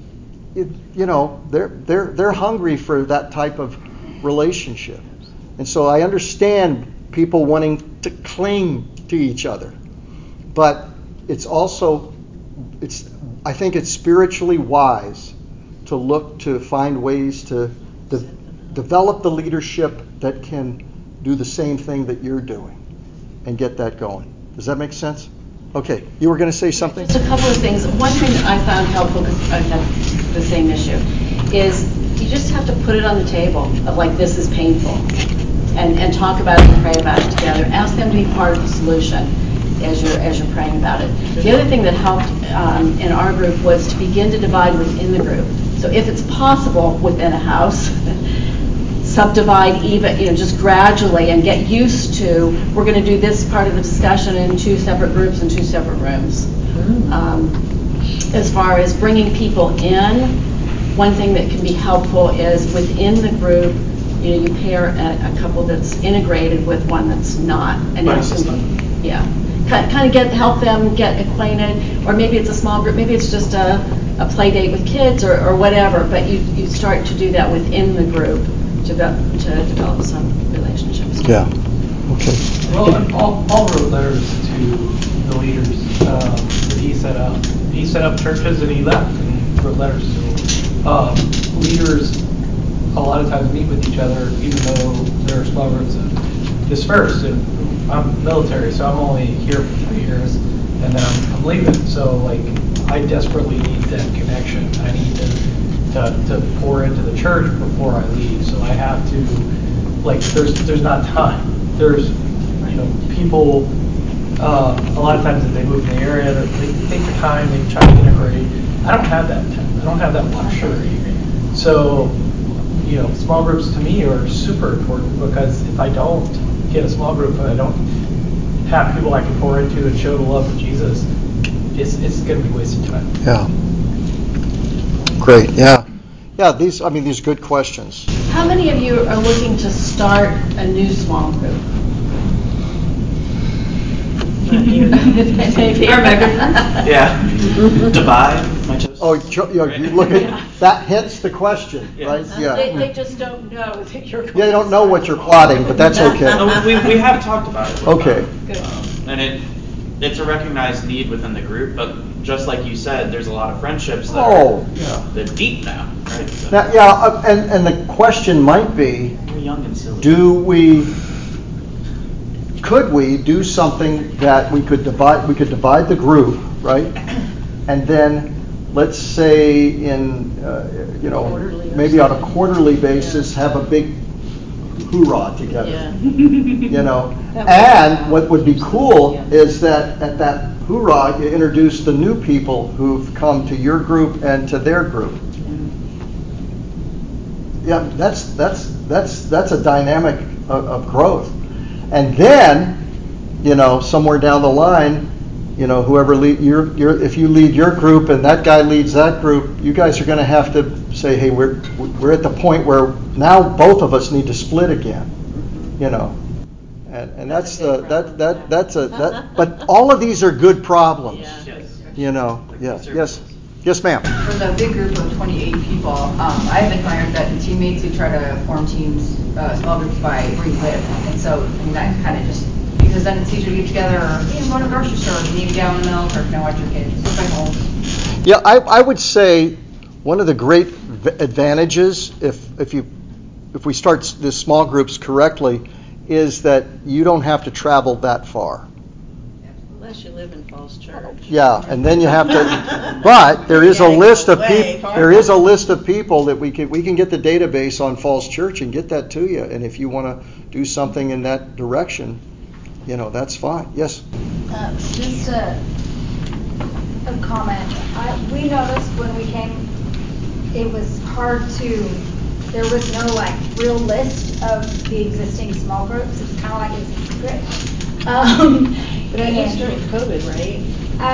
they're hungry for that type of relationship, and so I understand people wanting to cling to each other, but I think it's spiritually wise to look to find ways to develop the leadership that can do the same thing that you're doing and get that going. Does that make sense? Okay, you were going to say something? Just a couple of things. One thing that I found helpful, because I've had the same issue, is you just have to put it on the table of this is painful, and talk about it and pray about it together. Ask them to be part of the solution as you're praying about it. The other thing that helped in our group was to begin to divide within the group. So if it's possible within a house, subdivide even, just gradually, and get used to, we're going to do this part of the discussion in 2 separate groups in 2 separate rooms. As far as bringing people in, one thing that can be helpful is within the group, you pair a couple that's integrated with one that's not. And kind of help them get acquainted, or maybe it's a small group, maybe it's just a play date with kids or whatever, but you start to do that within the group to develop some relationships. Yeah. Okay. Well, Paul wrote letters to the leaders that he set up. He set up churches and he left and wrote letters to them. Leaders a lot of times meet with each other, even though there are small groups that disperse. And I'm military, so I'm only here for 3 years, and then I'm leaving. So I desperately need that connection. I need to pour into the church before I leave. So I have to, there's not time. There's, people, a lot of times if they move in the area, they take the time, they try to integrate. I don't have that time. I don't have that luxury. So, small groups to me are super important, because if I don't get a small group and I don't have people I can pour into and show the love of Jesus, it's going to be wasted time. Yeah. Great. Yeah. Yeah. These are good questions. How many of you are looking to start a new small group? Yeah. Divide my choice. Oh, you look at that. Hence the question, right? Yeah. They just don't know that you're. Yeah, they don't know what you're plotting, but that's okay. No, we have talked about it. Okay. Good. And it's a recognized need within the group, but just like you said, there's a lot of friendships that are deep now, right? So. And the question might be, we're young and silly. Could we do something that we could divide the group, right? And then let's say in maybe on a quarterly basis have a big hoorah together. Yeah. And what would be cool is that at that hoorah you introduce the new people who've come to your group and to their group. Yeah, that's a dynamic of growth. And then, somewhere down the line, whoever if you lead your group and that guy leads that group, you guys are going to have to say, hey, we're at the point where now both of us need to split again, and that's but all of these are good problems, yes ma'am. For the big group of 28 people, I've admired that the teammates who try to form teams, small groups by where you live, and so that kind of just, because then it's easier to get together, or hey, I'm going to the grocery store, you need a gallon of milk, or can I watch your kids, look at home. Yeah, I would say one of the great advantages, if we start the small groups correctly, is that you don't have to travel that far. Unless you live in Falls Church. Yeah, and then you have to. But there is a list of people. There is a list of people that we can get the database on Falls Church and get that to you. And if you want to do something in that direction, that's fine. Yes. Just a comment. We noticed when we came, it was hard to. There was no real list of the existing small groups. It's kind of like it's a secret. But that was during COVID, right?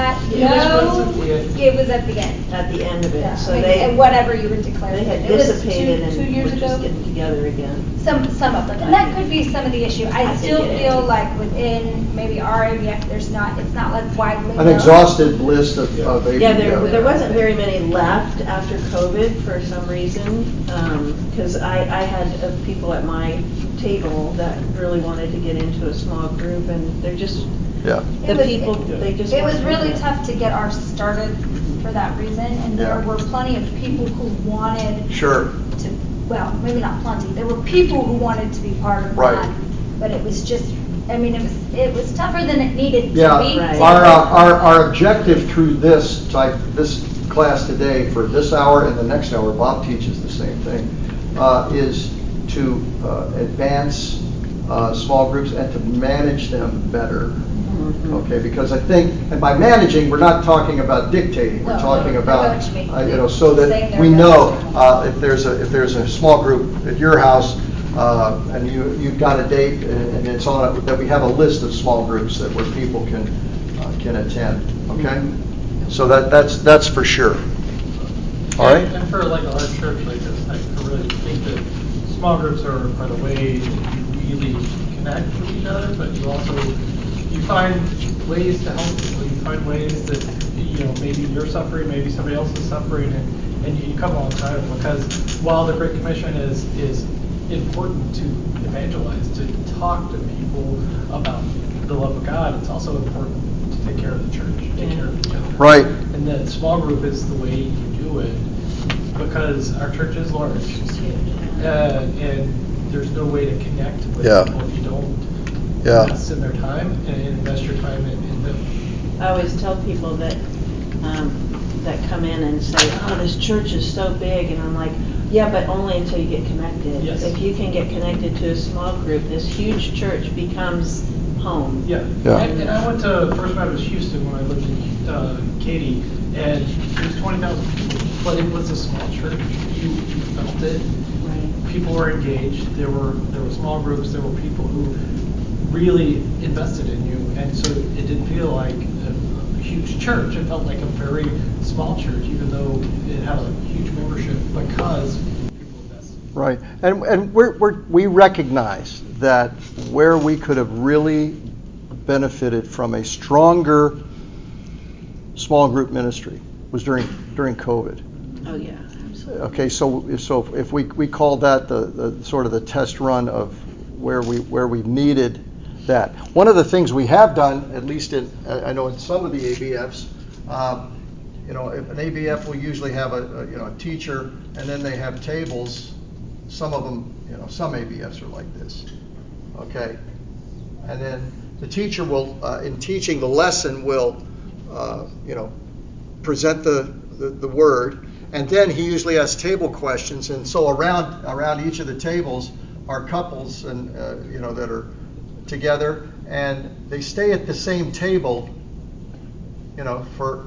No, it was at the end. At the end of it, Yeah. so And whatever you would declare. They had it was dissipated two and years were ago. just getting together again. Some of them, and that could be some of the issue. I still think it feel is. like within maybe our ABF, it's not widely An known. exhaustive list of ABF. Yeah, there wasn't very many left after COVID for some reason, because I had people at my table that really wanted to get into a small group, and they're just It was really tough to get ours started for that reason, and there were plenty of people who wanted to. Well, maybe not plenty. There were people who wanted to be part of that, but it was just. It was tougher than it needed to be. Right. Our objective through this class today for this hour and the next hour, Bob teaches the same thing, is to advance small groups and to manage them better. Okay, because I think, and by managing, we're not talking about dictating. We're talking about, so that we know if there's a small group at your house and you've got a date and it's on it, that we have a list of small groups where people can attend. Okay, so that's for sure. All right. And for a large church like this, I really think that small groups are the way that you really connect with each other, but you find ways to help people. You find ways that, maybe you're suffering, maybe somebody else is suffering, and you come alongside them. Because while the Great Commission is important to evangelize, to talk to people about the love of God, it's also important to take care of the church, take care of each other. Right. And the small group is the way you do it, because our church is large, and there's no way to connect with people if you don't invest in their time and invest your time in them. I always tell people that come in and say, "Oh, this church is so big," and I'm like, "Yeah, but only until you get connected. Yes. If you can get connected to a small group, this huge church becomes home." Yeah. And I went to First Baptist Houston when I lived in Katy, and it was 20,000 people, but it was a small church. You felt it. Right. People were engaged. There were small groups. There were people who really invested in you, and so it didn't feel like a huge church. It felt like a very small church, even though it had a huge membership, because people invested. Right, and we recognize that where we could have really benefited from a stronger small group ministry was during COVID. Oh yeah, absolutely. Okay, so if we call that the sort of the test run of where we needed that. One of the things we have done, at least I know in some of the ABFs, an ABF will usually have a teacher, and then they have tables. Some of them, some ABFs are like this. Okay, and then the teacher will, in teaching the lesson, will, present the word, and then he usually has table questions, and so around each of the tables are couples and that are together, and they stay at the same table, for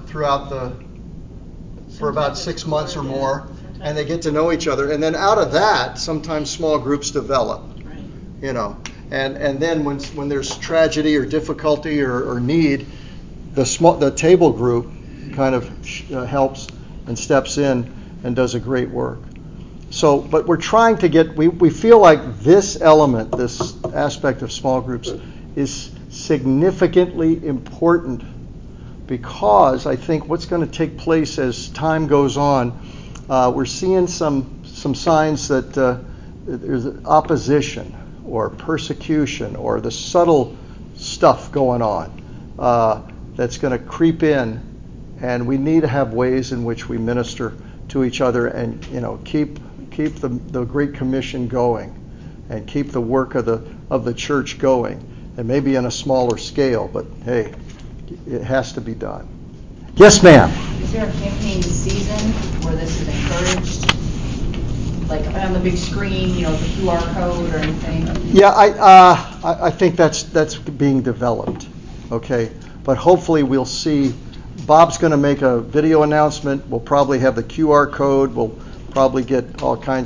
about 6 months or more, and they get to know each other, and then out of that, sometimes small groups develop. Right. you know. And then when there's tragedy or difficulty or need, the table group kind of helps and steps in and does a great work. So, but we're trying to get, we feel like this element, this aspect of small groups is significantly important, because I think what's going to take place as time goes on, we're seeing some signs that there's opposition or persecution or the subtle stuff going on that's going to creep in, and we need to have ways in which we minister to each other and, you know, keep the Great Commission going and keep the work of the church going, and maybe on a smaller scale, but hey, it has to be done. Yes, ma'am. Is there a campaign season where this is encouraged? Like on the big screen, you know, the QR code or anything? Yeah, I think that's being developed, okay? But hopefully we'll see. Bob's going to make a video announcement. We'll probably have the QR code. We'll probably get all kinds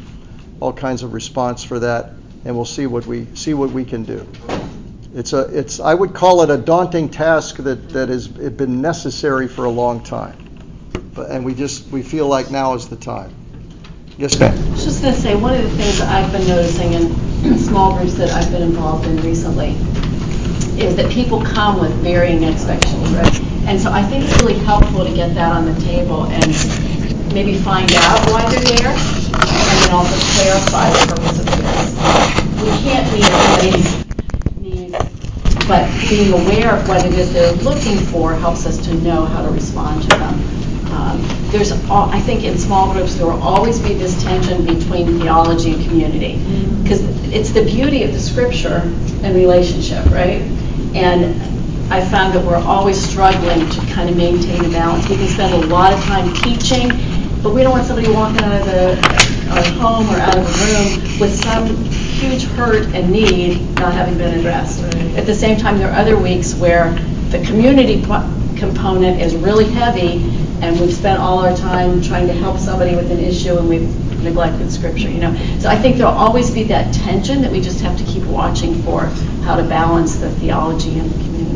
of response for that, and we'll see what we can do. It's I would call it a daunting task that has been necessary for a long time, and we feel like now is the time. Yes, ma'am. I was just going to say, one of the things that I've been noticing in small groups that I've been involved in recently is that people come with varying expectations, right? And so I think it's really helpful to get that on the table and maybe find out why they're there, and then also clarify the purpose of this. We can't meet everybody's needs, but being aware of what it is they're looking for helps us to know how to respond to them. I think in small groups there will always be this tension between theology and community, because it's the beauty of the scripture and relationship, right? And I found that we're always struggling to kind of maintain a balance. We can spend a lot of time teaching, but we don't want somebody walking out of our home or out of a room with some huge hurt and need not having been addressed. Right. At the same time, there are other weeks where the community component is really heavy, and we've spent all our time trying to help somebody with an issue, and we've neglected scripture, you know. So I think there'll always be that tension that we just have to keep watching for, how to balance the theology and the community.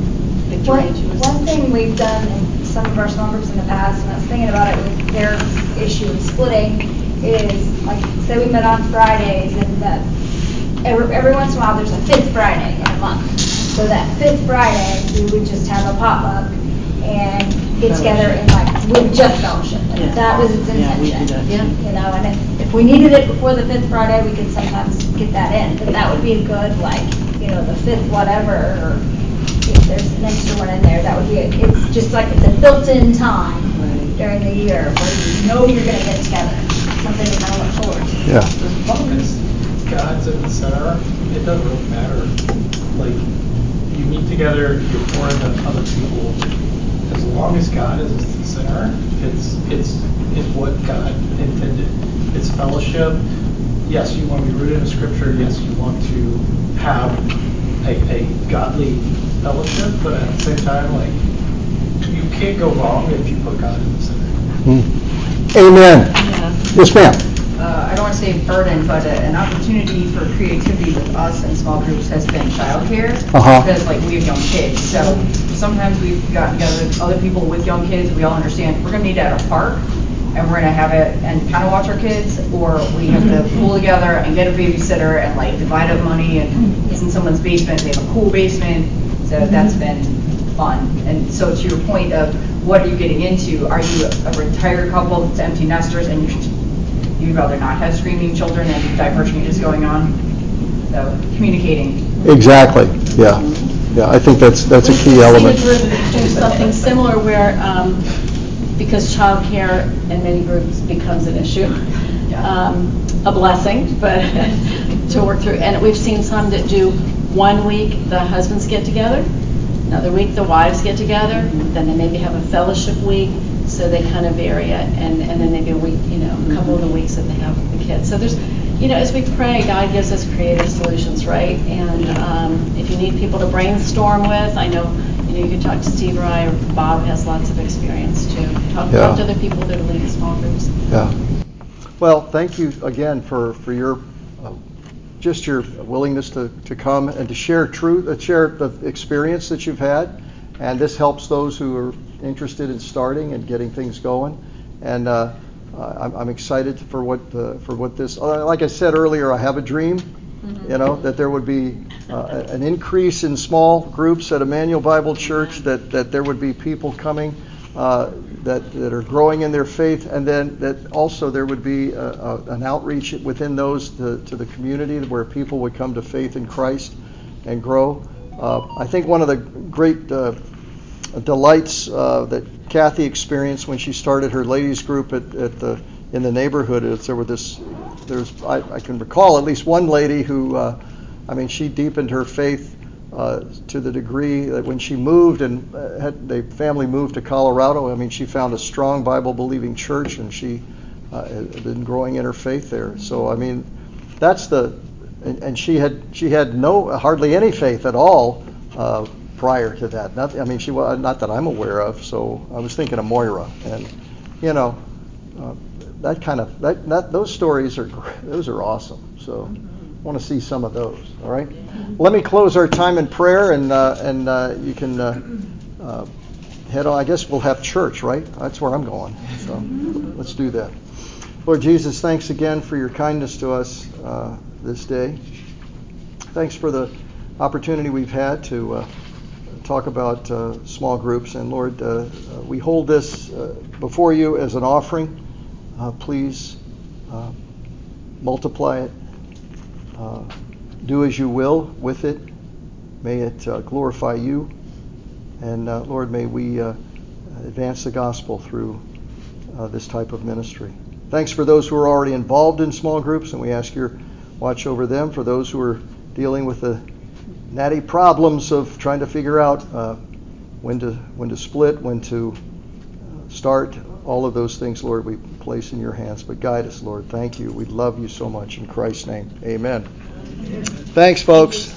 One thing we've done in some of our small groups in the past, and I was thinking about it with their issue of splitting, is like, say we met on Fridays, and every once in a while there's a fifth Friday in a month. So that fifth Friday we would just have a potluck and get together and with just fellowship. Like that was its intention. You know, and if we needed it before the fifth Friday, we could sometimes get that in. But that would be a good, the fifth whatever, or if there's an extra one in there, that would be it's just like it's a built-in time during the year where you know you're going to get together. Something to kind of look forward to. Yeah. As long as God's at the center, it doesn't really matter. Like, you meet together, you pour into other people. As long as God is at the center, it's what God intended. It's fellowship. Yes, you want to be rooted in Scripture. Yes, you want to have a godly fellowship, but at the same time, you can't go wrong if you put God in the center. Amen. Yeah. Yes, ma'am. I don't want to say burden, but an opportunity for creativity with us in small groups has been childcare, because we have young kids. So sometimes we've gotten together with other people with young kids. We all understand we're going to meet at a park, and we're going to have it and kind of watch our kids, or we have to pull together and get a babysitter and divide up money. And it's in someone's basement. They have a cool basement, so that's been fun. And so to your point of what are you getting into? Are you a retired couple that's empty nesters and you'd rather not have screaming children and diaper changes going on? So communicating. Exactly. Yeah. Yeah. I think that's a key element. We do something similar where, because childcare in many groups becomes an issue, a blessing, but to work through. And we've seen some that do 1 week the husbands get together, another week the wives get together, then they maybe have a fellowship week. So they kind of vary it, and then maybe a week, a couple of the weeks that they have with the kids. So there's, as we pray, God gives us creative solutions, right? And if you need people to brainstorm with, I know, you can talk to Steve Rye, or Bob has lots of experience too. Talk to other people that are leading small groups. Yeah. Well, thank you again for your just your willingness to come and to share share the experience that you've had. And this helps those who are interested in starting and getting things going. And I'm excited for what this. Like I said earlier, I have a dream. That there would be an increase in small groups at Emmanuel Bible Church. That there would be people coming that are growing in their faith, and then that also there would be an outreach within those to the community where people would come to faith in Christ and grow. I think one of the great delights that Kathy experienced when she started her ladies group in the neighborhood is I can recall at least one lady who she deepened her faith to the degree that when she moved and the family moved to Colorado, she found a strong Bible-believing church, and she had been growing in her faith there. So that's and she had hardly any faith at all prior to that. She was not that I'm aware of. So I was thinking of Moira, and that kind of those stories are awesome. So I want to see some of those. All right. Let me close our time in prayer, and you can head on. I guess we'll have church, right? That's where I'm going. So let's do that. Lord Jesus, thanks again for your kindness to us this day. Thanks for the opportunity we've had to talk about small groups. And Lord, we hold this before you as an offering. Please multiply it. Do as you will with it. May it glorify you. And Lord, may we advance the gospel through this type of ministry. Thanks for those who are already involved in small groups, and we ask your watch over them. For those who are dealing with the natty problems of trying to figure out when to split, when to start, all of those things, Lord, we place in your hands. But guide us, Lord. Thank you. We love you so much. In Christ's name, amen. Thanks, folks.